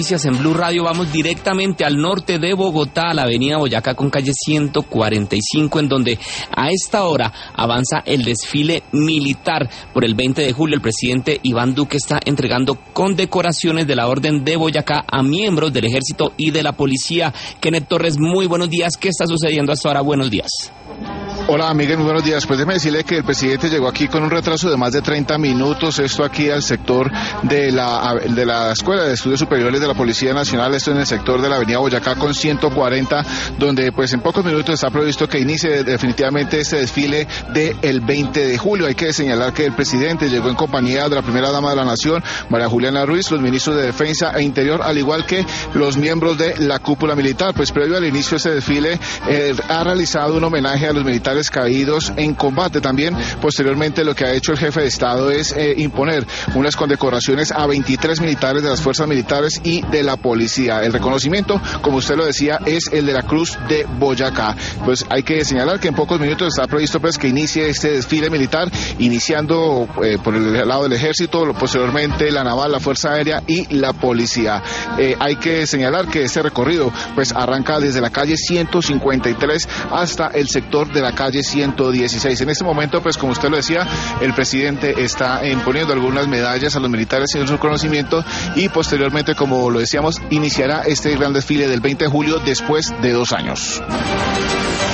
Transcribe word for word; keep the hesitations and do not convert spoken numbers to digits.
Noticias en Blue Radio. Vamos directamente al norte de Bogotá, a la avenida Boyacá con calle ciento cuarenta y cinco, en donde a esta hora avanza el desfile militar por el veinte de julio. El presidente Iván Duque está entregando condecoraciones de la Orden de Boyacá a miembros del Ejército y de la Policía. Kenneth Torres, muy buenos días. ¿Qué está sucediendo hasta ahora? Buenos días. Hola, Miguel, muy buenos días. Pues déjeme decirle que el presidente llegó aquí con un retraso de más de treinta minutos, esto aquí al sector de la de la Escuela de Estudios Superiores de la Policía Nacional, esto en el sector de la avenida Boyacá con ciento cuarenta, donde pues en pocos minutos está previsto que inicie definitivamente este desfile del veinte de julio. Hay que señalar que el presidente llegó en compañía de la primera dama de la Nación, María Juliana Ruiz, los ministros de Defensa e Interior, al igual que los miembros de la cúpula militar. Pues previo al inicio de este desfile, eh, ha realizado un homenaje a los militares caídos en combate. También posteriormente lo que ha hecho el jefe de Estado es eh, imponer unas condecoraciones a veintitrés militares de las fuerzas militares y de la policía. El reconocimiento, como usted lo decía, es el de la Cruz de Boyacá. Pues hay que señalar que en pocos minutos está previsto pues que inicie este desfile militar, iniciando eh, por el lado del ejército, posteriormente la naval, la fuerza aérea y la policía. Eh, hay que señalar que este recorrido pues arranca desde la calle ciento cincuenta y tres hasta el sector de la calle ciento dieciséis. En este momento, pues como usted lo decía, el presidente está imponiendo algunas medallas a los militares en su reconocimiento y posteriormente, como lo decíamos, iniciará este gran desfile del veinte de julio después de dos años.